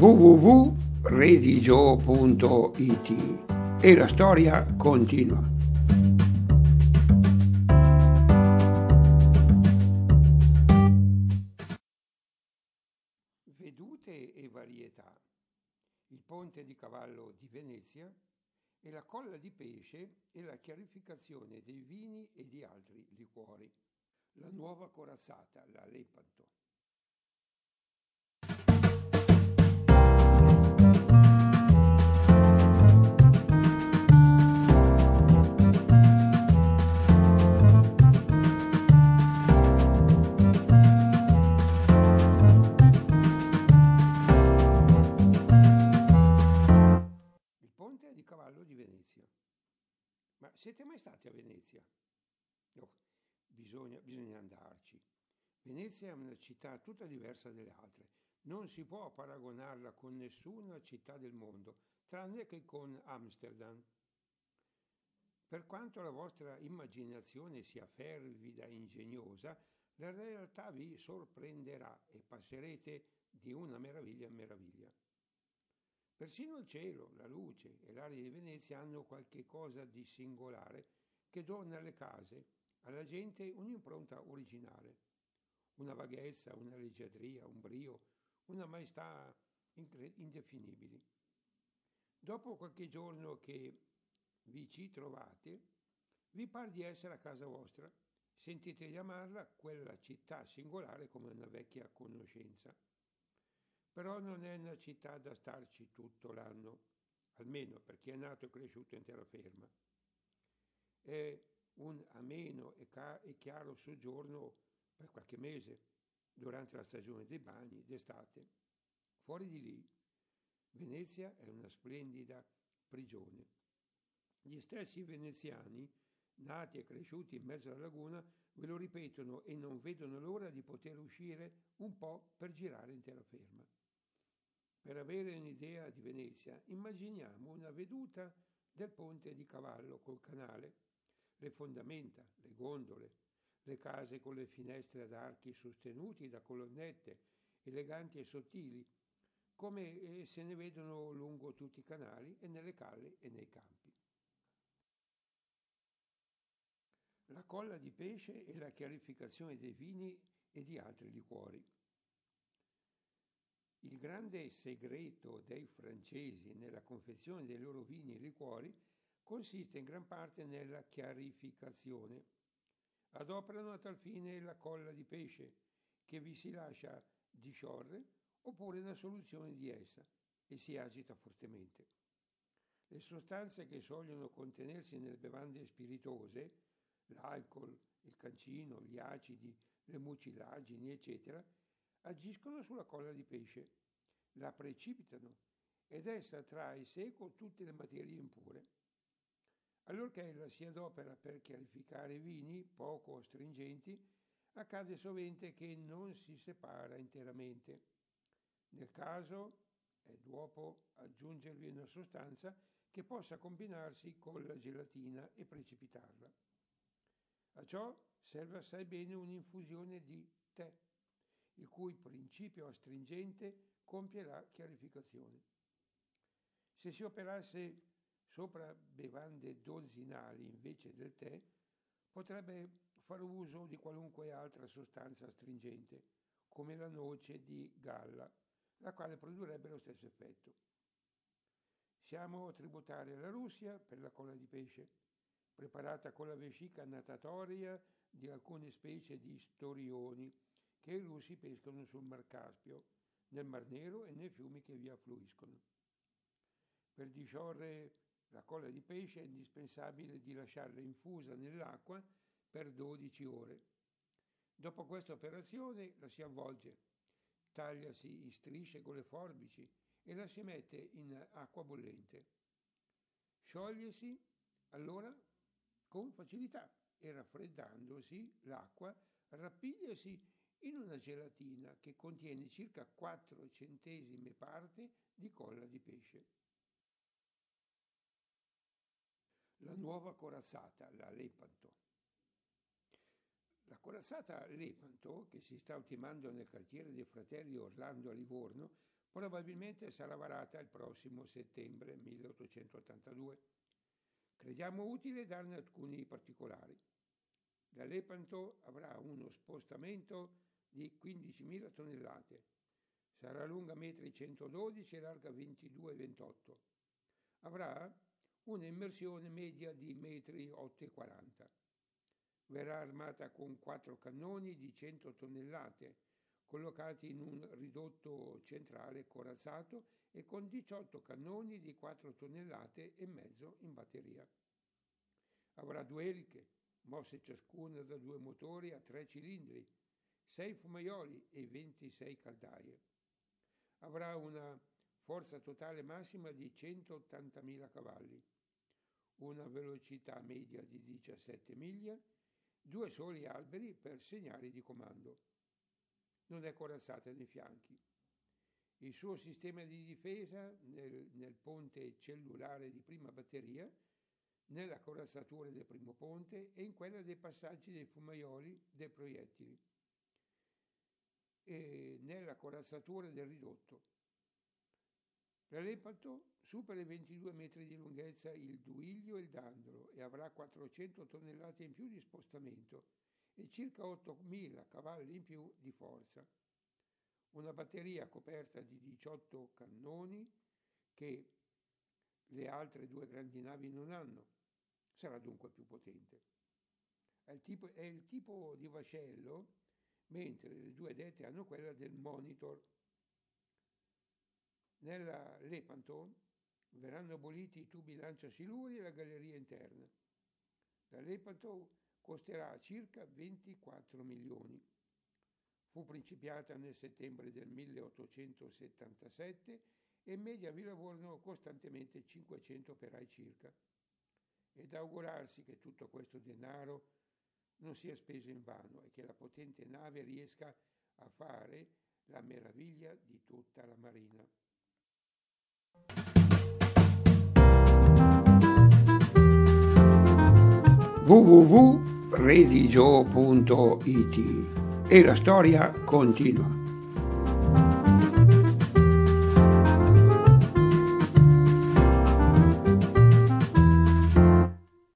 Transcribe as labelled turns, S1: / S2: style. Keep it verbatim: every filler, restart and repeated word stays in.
S1: w w w punto redigio punto i t e la storia continua. Vedute e varietà, il ponte di cavallo di Venezia e la colla di pesce e la chiarificazione dei vini e di altri liquori. La nuova corazzata, la Lepanto. Il ponte di cavallo di Venezia. Ma siete mai stati a Venezia? No, bisogna, bisogna andarci. Venezia è una città tutta diversa dalle altre. Non si può paragonarla con nessuna città del mondo, tranne che con Amsterdam. Per quanto la vostra immaginazione sia fervida e ingegnosa, la realtà vi sorprenderà e passerete di una meraviglia in meraviglia. Persino il cielo, la luce e l'aria di Venezia hanno qualche cosa di singolare che dona alle case, alla gente un'impronta originale, una vaghezza, una leggiadria, un brio, una maestà indefinibili. Dopo qualche giorno che vi ci trovate, vi par di essere a casa vostra, sentite chiamarla quella città singolare come una vecchia conoscenza. Però non è una città da starci tutto l'anno, almeno per chi è nato e cresciuto in terraferma. È un ameno e, ca- e chiaro soggiorno per qualche mese, durante la stagione dei bagni d'estate. Fuori di lì, Venezia è una splendida prigione. Gli stessi veneziani, nati e cresciuti in mezzo alla laguna, ve lo ripetono e non vedono l'ora di poter uscire un po' per girare in terraferma. Per avere un'idea di Venezia, immaginiamo una veduta del ponte di cavallo col canale, le fondamenta, le gondole, le case con le finestre ad archi sostenuti da colonnette eleganti e sottili, come se ne vedono lungo tutti i canali e nelle calle e nei campi. La colla di pesce e la chiarificazione dei vini e di altri liquori. Il grande segreto dei francesi nella confezione dei loro vini e liquori consiste in gran parte nella chiarificazione. Adoperano a tal fine la colla di pesce, che vi si lascia disciorre, oppure una soluzione di essa, e si agita fortemente. Le sostanze che sogliono contenersi nelle bevande spiritose, l'alcol, il cancino, gli acidi, le mucilagini, eccetera, agiscono sulla colla di pesce, la precipitano ed essa trae seco tutte le materie impure. Allorché ella si adopera per chiarificare vini poco astringenti, accade sovente che non si separa interamente. Nel caso è d'uopo aggiungervi una sostanza che possa combinarsi con la gelatina e precipitarla. A ciò serve assai bene un'infusione di tè, il cui principio astringente compie la chiarificazione. Se si operasse sopra bevande dozzinali invece del tè, potrebbe far uso di qualunque altra sostanza astringente, come la noce di Galla, la quale produrrebbe lo stesso effetto. Siamo tributari alla Russia per la colla di pesce, preparata con la vescica natatoria di alcune specie di storioni che i russi pescano sul Mar Caspio, nel Mar Nero e nei fiumi che vi affluiscono. Per disciorre la colla di pesce è indispensabile di lasciarla infusa nell'acqua per dodici ore. Dopo questa operazione la si avvolge, tagliasi in strisce con le forbici e la si mette in acqua bollente. Sciogliesi allora con facilità e raffreddandosi l'acqua rappigliasi in una gelatina che contiene circa quattro centesime parte di colla di pesce. La nuova corazzata, la Lepanto. La corazzata Lepanto, che si sta ultimando nel quartiere dei fratelli Orlando a Livorno, probabilmente sarà varata il prossimo settembre milleottocentottantadue. Crediamo utile darne alcuni particolari. La Lepanto avrà uno spostamento di quindicimila tonnellate, sarà lunga metri centododici e larga ventidue ventotto. Avrà un'immersione media di metri otto e quaranta. Verrà armata con quattro cannoni di cento tonnellate, collocati in un ridotto centrale corazzato e con diciotto cannoni di quattro tonnellate e mezzo in batteria. Avrà due eliche, mosse ciascuna da due motori a tre cilindri, sei fumaioli e ventisei caldaie. Avrà una forza totale massima di centottantamila cavalli, una velocità media di diciassette miglia, due soli alberi per segnali di comando. Non è corazzata nei fianchi. Il suo sistema di difesa nel, nel ponte cellulare di prima batteria, nella corazzatura del primo ponte e in quella dei passaggi dei fumaioli dei proiettili e nella corazzatura del ridotto. La Lepanto supera i ventidue metri di lunghezza il Duilio e il Dandolo e avrà quattrocento tonnellate in più di spostamento e circa ottomila cavalli in più di forza. Una batteria coperta di diciotto cannoni che le altre due grandi navi non hanno. Sarà dunque più potente. È il tipo, è il tipo di vascello, mentre le due dette hanno quella del Monitor. Nella Lepanto verranno aboliti i tubi lanciasiluri e la galleria interna. La Lepanto costerà circa ventiquattro milioni. Fu principiata nel settembre del milleottocentosettantasette e in media vi lavorano costantemente cinquecento operai circa. Ed augurarsi che tutto questo denaro non sia speso invano e che la potente nave riesca a fare la meraviglia di tutta la marina. w w w punto religio punto it e la storia continua.